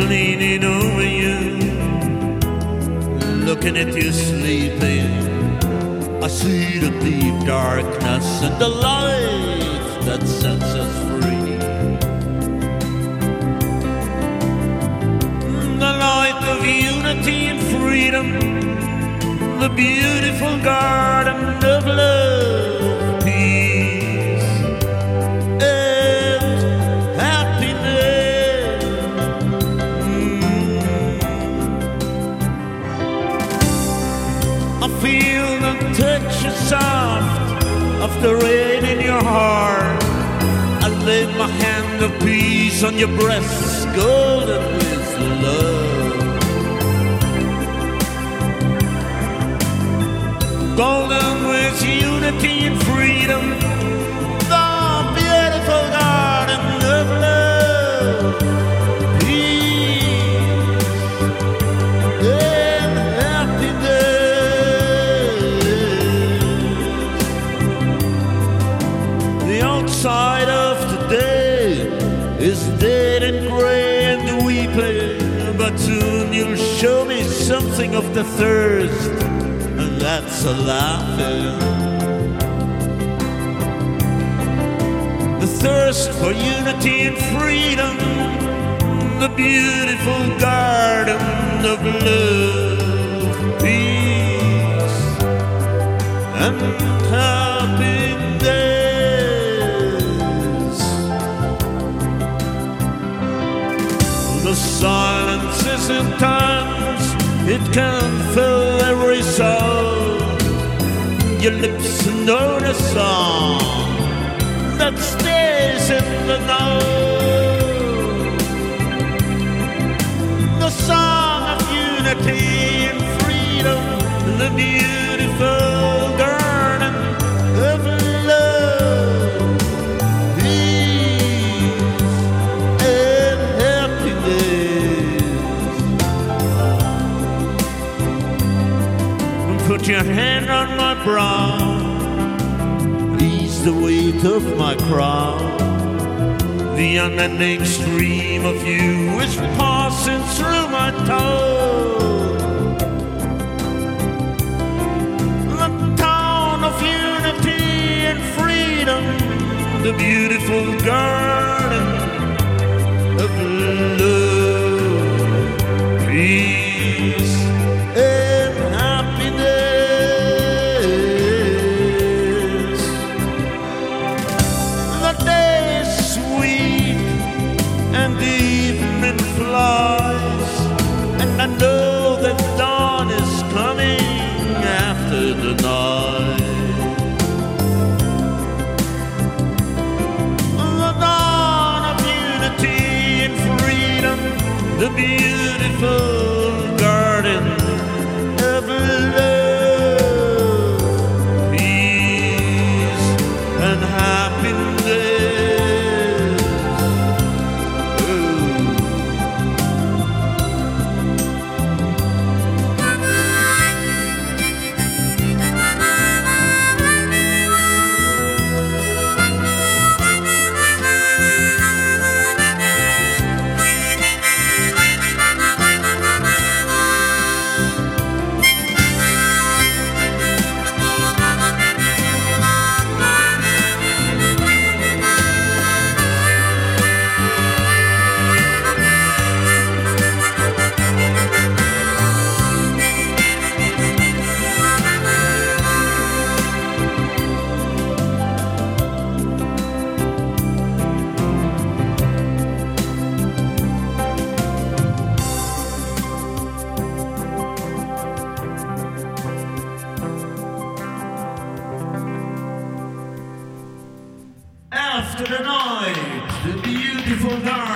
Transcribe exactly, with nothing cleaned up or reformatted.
leaning over you, looking at you sleeping. I see the deep darkness and the light that sets us free. The light of unity and freedom, the beautiful garden of love, peace, and happiness. Mm. I feel the touch of soft of the rain in your heart. I lay my hand of peace on your breasts, golden with love. Golden with unity and freedom, the beautiful garden of love, peace, and happiness. The outside of today is dead and gray and weeping, but soon you'll show me something of the thirst that's a laughing. The thirst for unity and freedom, the beautiful garden of love, peace, and happiness. The silence is intense, it can fill every soul. Your lips know the song that stays in the know. The song of unity and freedom, the beautiful garden of love, peace, and happiness. Put your hand on my brow, ease the weight of my crown. The unending stream of you is passing through my town. The town of unity and freedom, the beautiful garden of love, peace, and happiness. The day is sweet and the evening flies, and I know that dawn is coming after the night. The dawn of unity and freedom, the beautiful garden of love, peace, and happiness. After the night, the beautiful night.